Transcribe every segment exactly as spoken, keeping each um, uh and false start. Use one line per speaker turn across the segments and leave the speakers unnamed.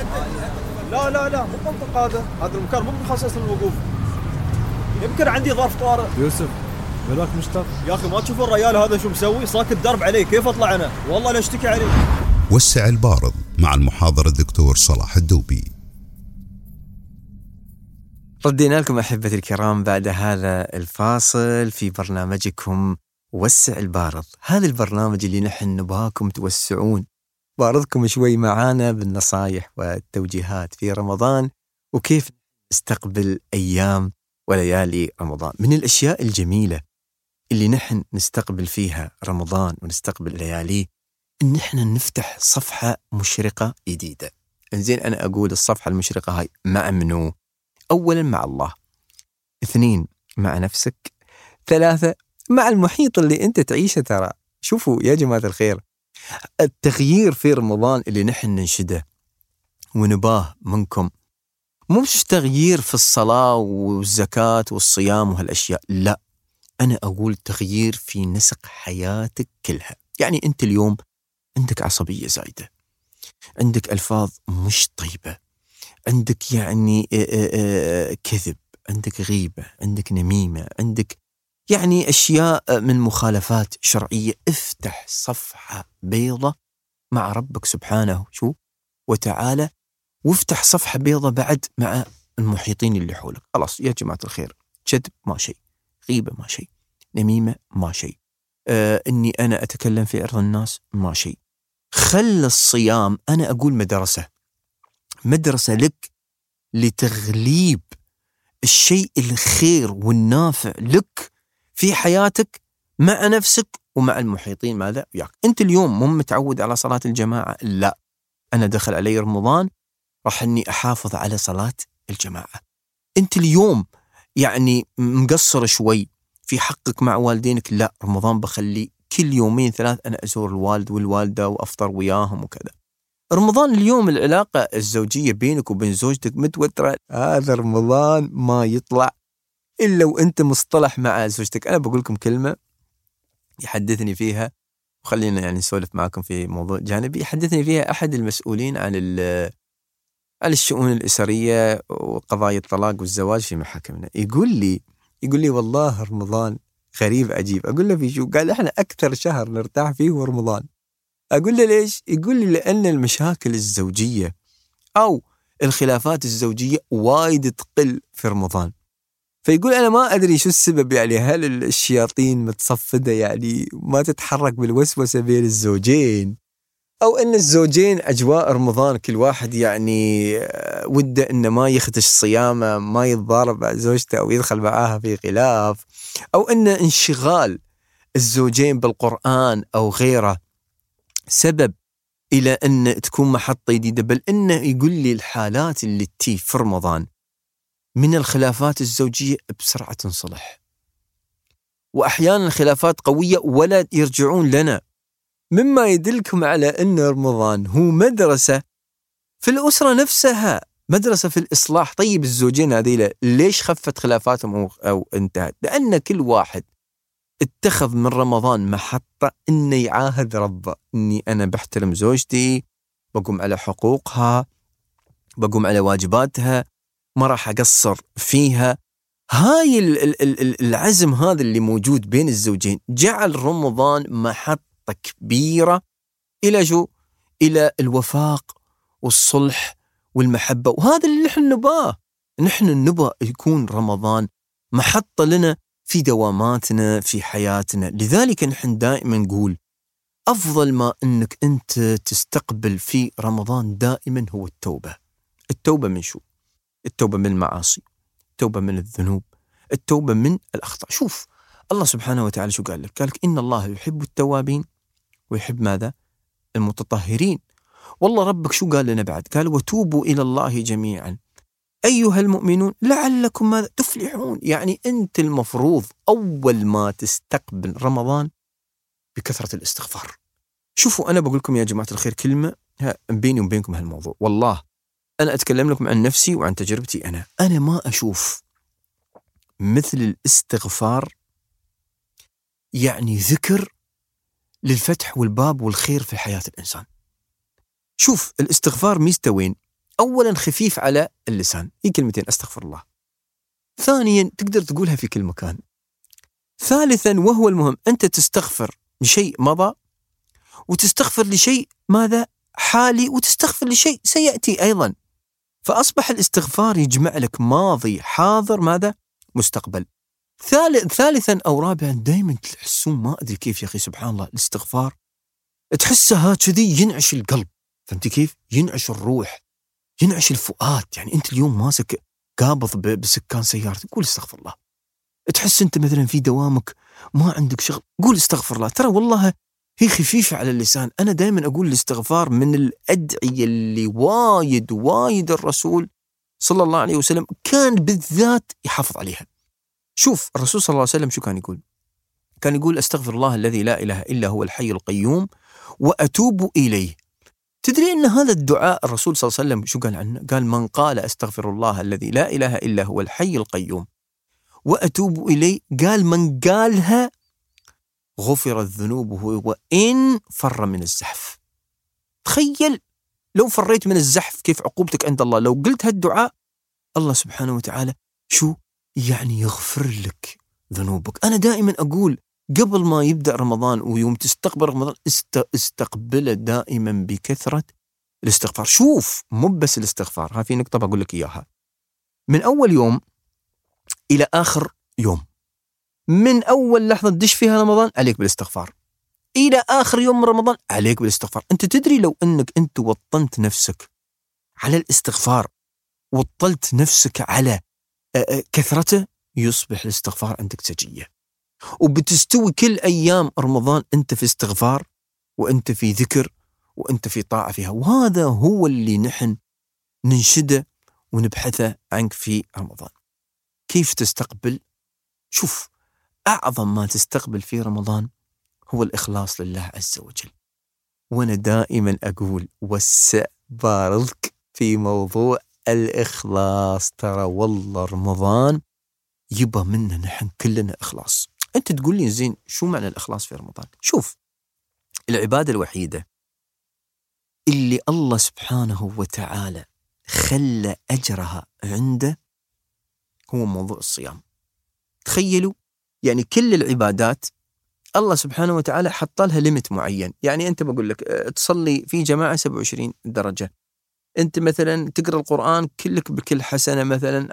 لا لا لا مو منطق هذا، هذا المكان مو مخصص للوقوف. يمكن عندي ظرف طارئ.
يوسف بلاك مشتاق
يا أخي ما تشوف الرجال هذا شو مسوي؟ ساكت درب عليه، كيف أطلع أنا؟ والله لا أشتكي عليه.
وسع البارض مع المحاضر الدكتور صلاح الدوبي.
ردينا لكم أحبتي الكرام بعد هذا الفاصل في برنامجكم وسع البارض. هذا البرنامج اللي نحن نبغاكم توسعون بارضكم شوي معانا بالنصايح والتوجيهات في رمضان، وكيف نستقبل أيام وليالي رمضان. من الأشياء الجميلة اللي نحن نستقبل فيها رمضان ونستقبل لياليه إن نحن نفتح صفحة مشرقة جديدة. إنزين أنا أقول الصفحة المشرقة هاي مع منو؟ أولا مع الله، اثنين مع نفسك، ثلاثة مع المحيط اللي أنت تعيشه. ترى شوفوا يا جماعة الخير، التغيير في رمضان اللي نحن ننشده ونباه منكم مش تغيير في الصلاة والزكاة والصيام وهالأشياء، لا، أنا أقول تغيير في نسق حياتك كلها. يعني أنت اليوم عندك عصبية زايدة، عندك ألفاظ مش طيبة، عندك يعني كذب، عندك غيبة، عندك نميمة، عندك يعني أشياء من مخالفات شرعية. افتح صفحة بيضة مع ربك سبحانه شو وتعالى، وافتح صفحة بيضة بعد مع المحيطين اللي حولك. خلاص يا جماعة الخير، كذب ما شيء، غيبة ما شيء، نميمة ما شيء، آه إني أنا أتكلم في عرض الناس ما شيء. خل الصيام أنا أقول مدرسة مدرسة لك لتغليب الشيء الخير والنافع لك في حياتك مع نفسك ومع المحيطين ماذا وياك. أنت اليوم مو متعود على صلاة الجماعة، لا، أنا دخل علي رمضان راح أني أحافظ على صلاة الجماعة. أنت اليوم يعني مقصر شوي في حقك مع والدينك، لا، رمضان بخلي كل يومين ثلاث أنا أزور الوالد والوالدة وأفطر وياهم وكذا. رمضان اليوم العلاقة الزوجية بينك وبين زوجتك متوترة، هذا رمضان ما يطلع إلا وأنت مصطلح مع زوجتك. أنا بقول لكم كلمة يحدثني فيها، وخلينا يعني نسولف معكم في موضوع جانبي، يحدثني فيها أحد المسؤولين عن عن الشؤون الأسرية وقضايا الطلاق والزواج في محاكمنا. يقول لي يقول لي والله رمضان غريب عجيب. أقول له في شو؟ قال إحنا أكثر شهر نرتاح فيه هو رمضان. أقول له ليش؟ يقول لي لأن المشاكل الزوجية أو الخلافات الزوجية وايد تقل في رمضان. فيقول أنا ما أدري شو السبب، يعني هل الشياطين متصفدة يعني ما تتحرك بالوسوسة بين الزوجين، أو أن الزوجين أجواء رمضان كل واحد يعني وده أنه ما يختش صيامه، ما يتضارب مع زوجته أو يدخل معاها في خلاف، أو أن انشغال الزوجين بالقرآن أو غيره سبب إلى أن تكون محطة جديدة. بل أنه يقول لي الحالات اللي تي في رمضان من الخلافات الزوجية بسرعة تنصلح، وأحيانا الخلافات قوية ولا يرجعون لنا، مما يدلكم على أن رمضان هو مدرسة في الأسرة نفسها، مدرسة في الإصلاح. طيب الزوجين هذيلا ليش خفت خلافاتهم أو, أو انتهت؟ لأن كل واحد اتخذ من رمضان محطة إنه يعاهد ربه إني أنا بحترم زوجتي، بقوم على حقوقها، بقوم على واجباتها، ما راح أقصر فيها. هاي العزم هذا اللي موجود بين الزوجين جعل رمضان محطة كبيرة إلى جو إلى الوفاق والصلح والمحبة. وهذا اللي نحن نباه، نحن نبى يكون رمضان محطة لنا في دواماتنا في حياتنا. لذلك نحن دائما نقول أفضل ما أنك أنت تستقبل في رمضان دائما هو التوبة. التوبة من شو؟ التوبة من المعاصي، التوبة من الذنوب، التوبة من الأخطاء. شوف الله سبحانه وتعالى شو قال لك؟ قال لك إن الله يحب التوابين ويحب ماذا؟ المتطهرين. والله ربك شو قال لنا بعد؟ قال وتوبوا إلى الله جميعا أيها المؤمنون لعلكم ماذا تفلحون. يعني أنت المفروض أول ما تستقبل رمضان بكثرة الاستغفار. شوفوا أنا بقول لكم يا جماعة الخير كلمة بيني وبينكم هالموضوع، والله أنا أتكلم لكم عن نفسي وعن تجربتي. أنا أنا ما أشوف مثل الاستغفار يعني ذكر للفتح والباب والخير في حياة الإنسان. شوف الاستغفار ميزته وين؟ أولا خفيف على اللسان، هي كلمتين أستغفر الله. ثانيا تقدر تقولها في كل مكان. ثالثا وهو المهم، أنت تستغفر لشيء مضى، وتستغفر لشيء ماذا حالي، وتستغفر لشيء سيأتي أيضا. فأصبح الاستغفار يجمع لك ماضي حاضر ماذا مستقبل. ثالث ثالثا أو رابعا دائما تحسون ما أدري كيف يا أخي سبحان الله الاستغفار تحسها كذي ينعش القلب، فهمتي كيف؟ ينعش الروح، ينعش الفؤاد. يعني أنت اليوم ماسك قابض بسكان سيارة تقول استغفر الله، تحس أنت مثلا في دوامك ما عندك شغل قول استغفر الله. ترى والله هي خفيفة على اللسان. أنا دائما أقول الاستغفار من الأدعية اللي وايد وايد الرسول صلى الله عليه وسلم كان بالذات يحافظ عليها. شوف الرسول صلى الله عليه وسلم شو كان يقول؟ كان يقول أستغفر الله الذي لا إله إلا هو الحي القيوم وأتوب إليه. تدري أن هذا الدعاء الرسول صلى الله عليه وسلم شو قال عنه؟ قال من قال أستغفر الله الذي لا إله إلا هو الحي القيوم وأتوب إليه، قال من قالها غفرت ذنوبه وإن فر من الزحف. تخيل لو فريت من الزحف كيف عقوبتك عند الله. لو قلت هالدعاء الله سبحانه وتعالى شو يعني يغفر لك ذنوبك. أنا دائما أقول قبل ما يبدأ رمضان ويوم تستقبل رمضان استقبله دائما بكثرة الاستغفار. شوف مو بس الاستغفار، ها في نقطة بقول لك إياها. من أول يوم إلى آخر يوم، من أول لحظة تدش فيها رمضان عليك بالاستغفار إلى آخر يوم رمضان عليك بالاستغفار. أنت تدري لو أنك أنت وطنت نفسك على الاستغفار، وطلت نفسك على كثرته، يصبح الاستغفار عندك سجية، وبتستوي كل أيام رمضان أنت في استغفار وأنت في ذكر وأنت في طاعة فيها. وهذا هو اللي نحن ننشده ونبحثه عنك في رمضان. كيف تستقبل؟ شوف أعظم ما تستقبل في رمضان هو الإخلاص لله عز وجل. وأنا دائما أقول وسع بارضك في موضوع الإخلاص. ترى والله رمضان يبقى منا نحن كلنا إخلاص. أنت تقول لي زين شو معنى الإخلاص في رمضان؟ شوف العبادة الوحيدة اللي الله سبحانه وتعالى خلى أجرها عنده هو موضوع الصيام. تخيلوا يعني كل العبادات الله سبحانه وتعالى حط لها ليميت معين. يعني أنت بقول لك تصلي في جماعة سبعة وعشرين درجة، أنت مثلا تقرأ القرآن كلك بكل حسنة مثلا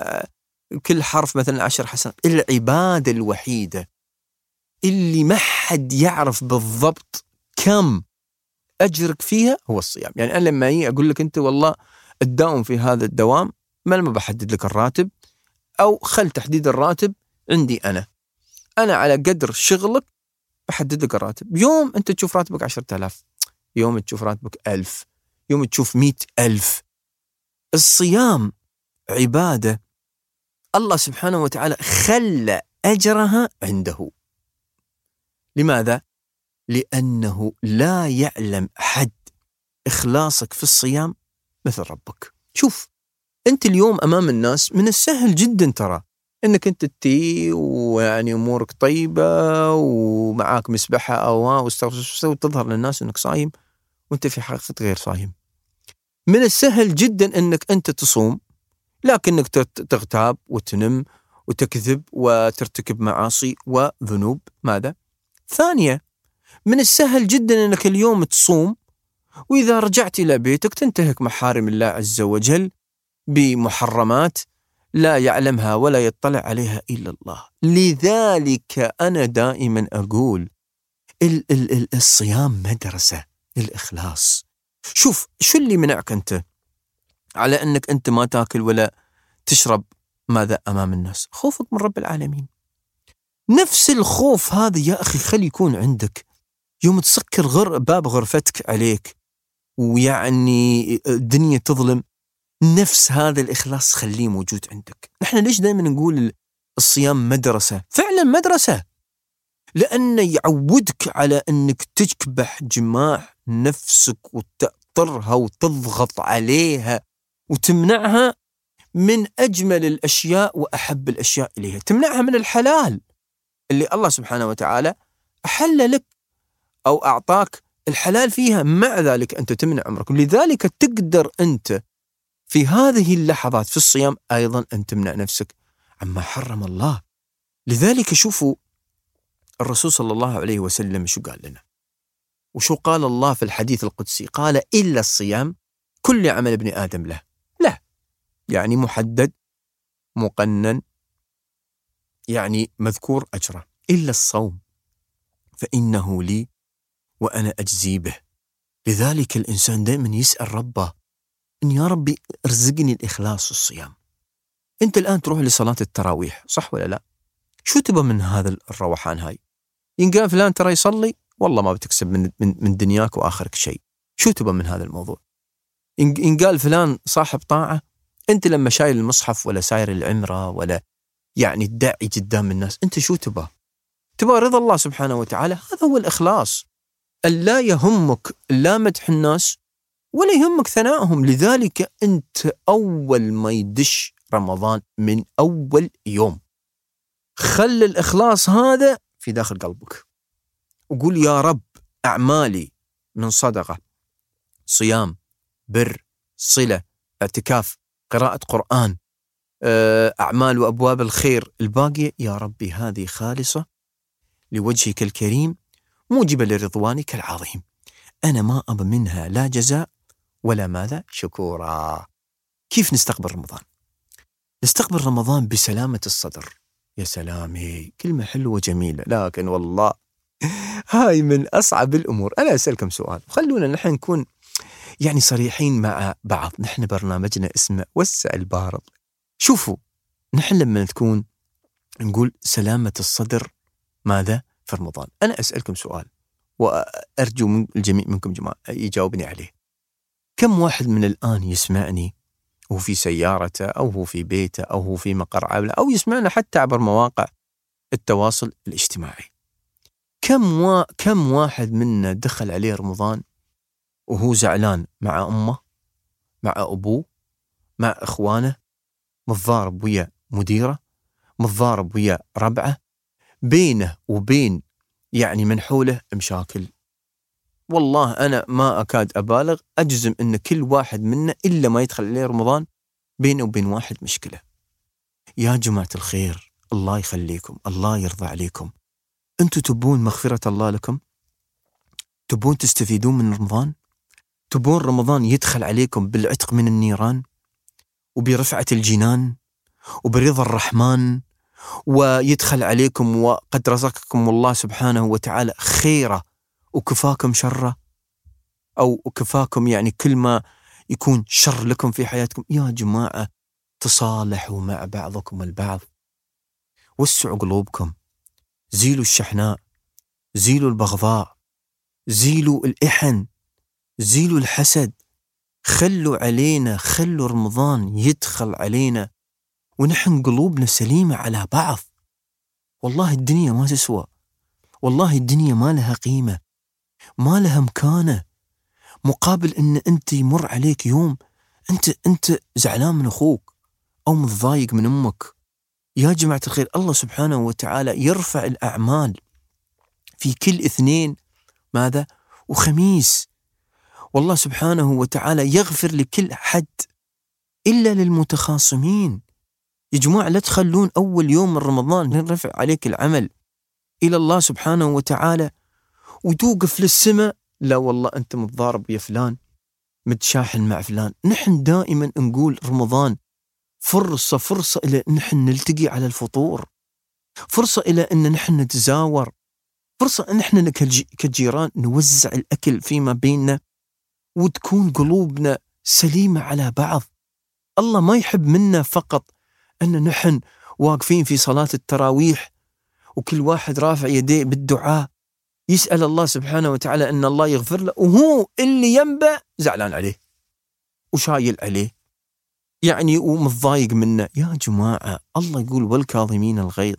كل حرف مثلا عشر حسنات. العبادة الوحيدة اللي ما حد يعرف بالضبط كم أجرك فيها هو الصيام. يعني أنا لما أجي أقول لك أنت والله تداوم في هذا الدوام، ما لما بحدد لك الراتب أو خل تحديد الراتب عندي أنا أنا على قدر شغلك بحدد لك الراتب. يوم أنت تشوف راتبك عشرة آلاف، يوم تشوف راتبك ألف، يوم تشوف مئة ألف. الصيام عبادة الله سبحانه وتعالى خلى أجرها عنده. لماذا؟ لأنه لا يعلم حد إخلاصك في الصيام مثل ربك. شوف أنت اليوم أمام الناس من السهل جدا ترى أنك أنت تتي ويعني أمورك طيبة ومعاك مسبحة أو واستغفر وتظهر للناس أنك صايم وأنت في حقيقة غير صايم. من السهل جدا أنك أنت تصوم لكنك تغتاب وتنم وتكذب وترتكب معاصي وذنوب. ماذا؟ ثانية، من السهل جدا أنك اليوم تصوم وإذا رجعت إلى بيتك تنتهك محارم الله عز وجل بمحرمات لا يعلمها ولا يطلع عليها إلا الله. لذلك أنا دائما أقول ال- ال- ال- الصيام مدرسة الإخلاص. شوف شو اللي منعك أنت على أنك أنت ما تأكل ولا تشرب ماذا أمام الناس؟ خوفك من رب العالمين. نفس الخوف هذا يا أخي خلي يكون عندك يوم تسكر غر باب غرفتك عليك ويعني الدنيا تظلم. نفس هذا الإخلاص خليه موجود عندك. نحن ليش دائما نقول الصيام مدرسة؟ فعلا مدرسة، لأنه يعودك على أنك تكبح جماح نفسك وتأطرها وتضغط عليها وتمنعها من أجمل الأشياء وأحب الأشياء إليها. تمنعها من الحلال اللي الله سبحانه وتعالى أحل لك أو أعطاك الحلال فيها، مع ذلك أنت تمنع عمرك. لذلك تقدر أنت في هذه اللحظات في الصيام أيضا أن تمنع نفسك عما حرم الله. لذلك شوفوا الرسول صلى الله عليه وسلم شو قال لنا، وشو قال الله في الحديث القدسي، قال إلا الصيام كل عمل ابن آدم له. لا يعني محدد مقنن، يعني مذكور أجره، إلا الصوم فإنه لي وأنا أجزي به. لذلك الإنسان دائما يسأل ربه إن يا ربي ارزقني الإخلاص في الصيام. أنت الآن تروح لصلاة التراويح صح ولا لا؟ شو تبى من هذا الروحان هاي؟ إن قال فلان ترى يصلي، والله ما بتكسب من, من, من دنياك وآخرك شيء. شو تبى من هذا الموضوع؟ إن قال فلان صاحب طاعة، أنت لما شايل المصحف ولا ساير العمرة ولا يعني تدعي قدام الناس، أنت شو تبى؟ تبى رضا الله سبحانه وتعالى. هذا هو الإخلاص، ألا يهمك لا مدح الناس ولا يهمك ثنائهم. لذلك أنت أول ما يدش رمضان من أول يوم خل الإخلاص هذا في داخل قلبك، وقول يا رب أعمالي من صدقة، صيام، بر، صلة، اعتكاف، قراءة قرآن، أعمال وأبواب الخير الباقية، يا ربي هذه خالصة لوجهك الكريم موجبة لرضوانك العظيم. أنا ما أبى منها لا جزاء ولا ماذا شكورا. كيف نستقبل رمضان؟ نستقبل رمضان بسلامة الصدر. يا سلامي، كلمة حلوة جميلة، لكن والله هاي من أصعب الأمور. أنا أسألكم سؤال، خلونا نحن نكون يعني صريحين مع بعض. نحن برنامجنا اسمه وسع البارض. شوفوا، نحن لما تكون نقول سلامة الصدر ماذا في رمضان، أنا أسألكم سؤال وأرجو من الجميع منكم جماعة يجاوبني عليه. كم واحد من الآن يسمعني وهو في سيارته أو هو في بيته أو هو في مقر عمله أو يسمعنا حتى عبر مواقع التواصل الاجتماعي؟ كم وا... كم واحد منا دخل عليه رمضان وهو زعلان مع أمه، مع أبوه، مع إخوانه، متضارب ويا مديره، متضارب ويا ربعه، بينه وبين يعني من حوله مشاكل. والله أنا ما أكاد أبالغ، أجزم أن كل واحد منا إلا ما يدخل عليه رمضان بينه وبين واحد مشكلة. يا جماعة الخير، الله يخليكم، الله يرضى عليكم، أنتوا تبون مغفرة الله لكم؟ تبون تستفيدون من رمضان؟ تبون رمضان يدخل عليكم بالعتق من النيران وبرفعة الجنان وبرضا الرحمن، ويدخل عليكم وقد رزقكم الله سبحانه وتعالى خيره وكفاكم شره، أو كفاكم يعني كل ما يكون شر لكم في حياتكم؟ يا جماعة تصالحوا مع بعضكم البعض، وسعوا قلوبكم، زيلوا الشحناء، زيلوا البغضاء، زيلوا الإحن، زيلوا الحسد. خلوا علينا، خلوا رمضان يدخل علينا ونحن قلوبنا سليمة على بعض. والله الدنيا ما تسوى، والله الدنيا ما لها قيمة، ما لها مكانة، مقابل ان انت يمر عليك يوم انت انت زعلان من اخوك او متضايق من امك. يا جماعة الخير، الله سبحانه وتعالى يرفع الاعمال في كل اثنين ماذا وخميس، والله سبحانه وتعالى يغفر لكل حد الا للمتخاصمين. يا جماعة لا تخلون اول يوم من رمضان يرفع عليك العمل الى الله سبحانه وتعالى وتوقف للسماء، لا والله أنت متضارب يا فلان، متشاحن مع فلان. نحن دائما نقول رمضان فرصة فرصة إلى أن نحن نلتقي على الفطور، فرصة إلى أن نحن نتزاور، فرصة أن نحن كجيران نوزع الأكل فيما بيننا وتكون قلوبنا سليمة على بعض. الله ما يحب منا فقط أن نحن واقفين في صلاة التراويح وكل واحد رافع يديه بالدعاء يسأل الله سبحانه وتعالى أن الله يغفر له، وهو اللي ينبع زعلان عليه وشايل عليه يعني ومتضايق منه. يا جماعة الله يقول والكاظمين الغيظ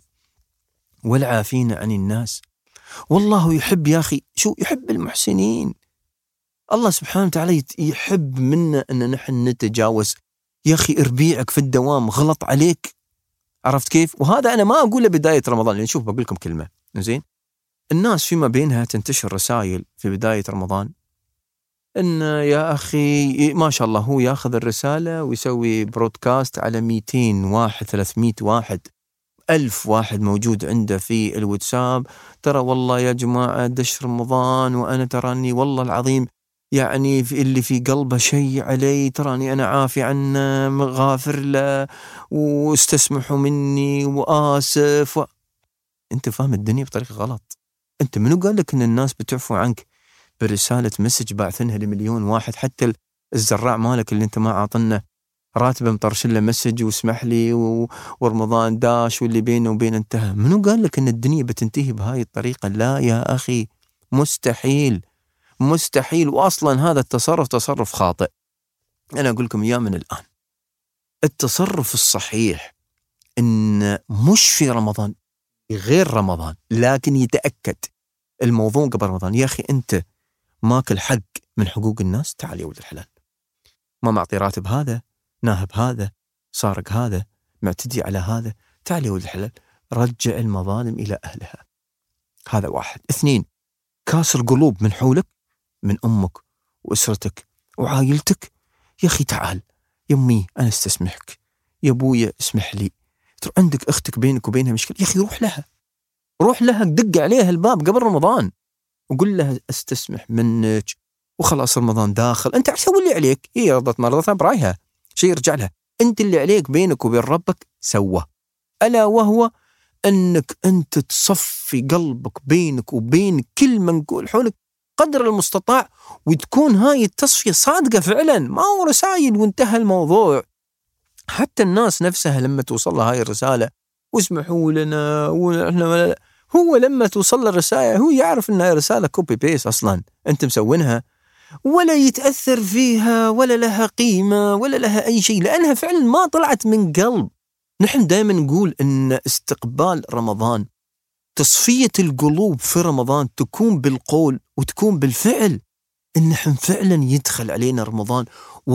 والعافين عن الناس والله يحب، يا أخي شو يحب المحسنين. الله سبحانه وتعالى يحب منا أن نحن نتجاوز. يا أخي ربيعك في الدوام غلط عليك، عرفت كيف؟ وهذا أنا ما أقوله بداية رمضان، لأن شوف بقول لكم كلمة زين، الناس فيما بينها تنتشر رسائل في بداية رمضان إن يا أخي ما شاء الله هو ياخذ الرسالة ويسوي برودكاست على مئتين واحد ثلاثمئة واحد ألف واحد موجود عنده في الواتساب. ترى والله يا جماعة دش رمضان وأنا تراني والله العظيم يعني في اللي في قلبه شيء علي، تراني أنا عافي عنه غافر له واستسمحوا مني وآسف و... أنت فاهم الدنيا بطريقة غلط. أنت منو قال لك إن الناس بتعفو عنك برسالة مسج باعثنها لمليون واحد؟ حتى الزراع مالك اللي أنت ما عاطنه راتبه مطرشله مسج واسمح لي و... ورمضان داش واللي بينه وبين انتهى. منو قال لك ان الدنيا بتنتهي بهاي الطريقة؟ لا يا اخي، مستحيل مستحيل. واصلا هذا التصرف تصرف خاطئ. انا اقول لكم اياه من الان، التصرف الصحيح ان مش في رمضان غير رمضان، لكن يتأكد الموضوع قبل رمضان. يا اخي انت ماكل حق من حقوق الناس، تعال يا ولد الحلال، ما معطي راتب هذا، ناهب هذا، سارق هذا، معتدي على هذا، تعال يا ولد الحلال رجع المظالم إلى أهلها. هذا واحد. اثنين، كاسر قلوب من حولك، من أمك وأسرتك وعائلتك. يا أخي تعال يا أمي أنا استسمحك، يا أبويا اسمح لي. ترى عندك أختك بينك وبينها مشكلة، يا أخي روح لها، روح لها دق عليها الباب قبل رمضان وقل لها استسمح منك وخلاص رمضان داخل. أنت سوي اللي عليك، هي رضت ما رضتها برايها، شيء يرجع لها. أنت اللي عليك بينك وبين ربك سوى، ألا وهو أنك أنت تصفي قلبك بينك وبين كل من نقول حولك قدر المستطاع، وتكون هاي التصفية صادقة فعلا، ما هو رسائل وانتهى الموضوع. حتى الناس نفسها لما توصل لها هاي الرسالة واسمحوا لنا ونحن، هو لما توصل الرسالة هو يعرف أنها رسالة كوبي بيس أصلا أنت مسوينها، ولا يتأثر فيها ولا لها قيمة ولا لها أي شيء، لأنها فعلا ما طلعت من قلب. نحن دائما نقول أن استقبال رمضان، تصفية القلوب في رمضان تكون بالقول وتكون بالفعل. إن نحن فعلا يدخل علينا رمضان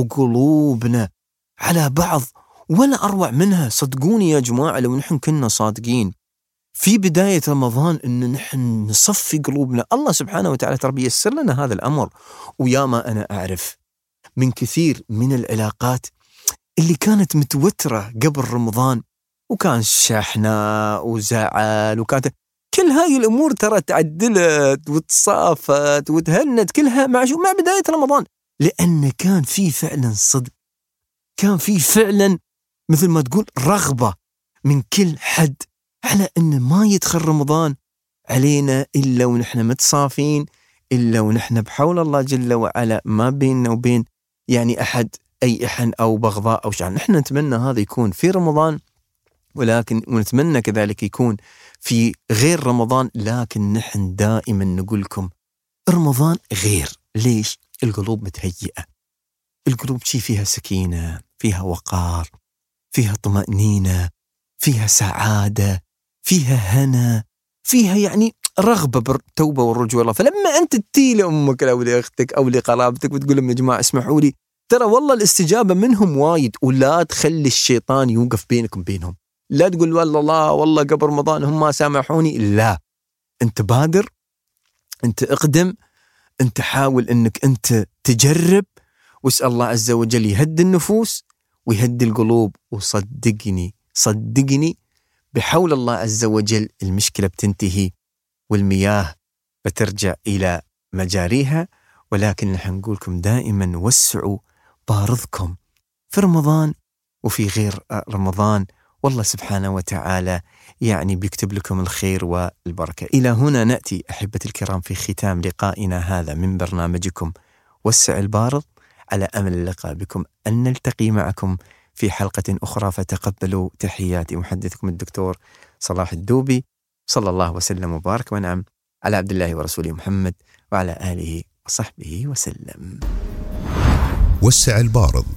وقلوبنا على بعض، ولا أروع منها. صدقوني يا جماعة لو نحن كنا صادقين في بداية رمضان إن نحن نصفي قلوبنا، الله سبحانه وتعالى ترى بيسر لنا هذا الأمر. ويا ما أنا أعرف من كثير من العلاقات اللي كانت متوترة قبل رمضان، وكان شحنة وزعل، وكانت كل هاي الأمور ترى تعدلت وتصافت وتهنت كلها مع شو مع بداية رمضان، لأن كان في فعلا صدق، كان في فعلا مثل ما تقول رغبة من كل حد على أن ما يدخل رمضان علينا إلا ونحن متصافين، إلا ونحن بحول الله جل وعلا ما بيننا وبين يعني أحد أي إحن أو بغضاء أو شعر. نحن نتمنى هذا يكون في رمضان، ولكن ونتمنى كذلك يكون في غير رمضان، لكن نحن دائما نقول لكم رمضان غير. ليش؟ القلوب متهيئة، القلوب شي فيها سكينة، فيها وقار، فيها طمأنينة، فيها سعادة، فيها هنا، فيها يعني رغبة بالتوبة والرجوع الله. فلما أنت تتي لأمك أو لأختك أو لقرابتك وتقول لهم يا جماعة اسمحوا لي، ترى والله الاستجابة منهم وايد. ولا تخلي الشيطان يوقف بينكم بينهم، لا تقول والله الله والله قبل رمضان هم ما سامحوني، لا، أنت بادر، أنت اقدم، أنت حاول أنك أنت تجرب، واسأل الله عز وجل يهدي النفوس ويهدي القلوب. وصدقني صدقني بحول الله عز وجل المشكلة بتنتهي والمياه بترجع إلى مجاريها. ولكن نحن نقولكم دائما وسعوا بارضكم في رمضان وفي غير رمضان، والله سبحانه وتعالى يعني بيكتب لكم الخير والبركة. إلى هنا نأتي أحبتي الكرام في ختام لقائنا هذا من برنامجكم وسع البارض، على أمل اللقاء بكم أن نلتقي معكم في حلقة أخرى، فتقبلوا تحياتي محدثكم الدكتور صلاح الدوبي. صلى الله وسلم وبارك ونعم على عبد الله ورسوله محمد وعلى آله وصحبه وسلم.
وسع البارض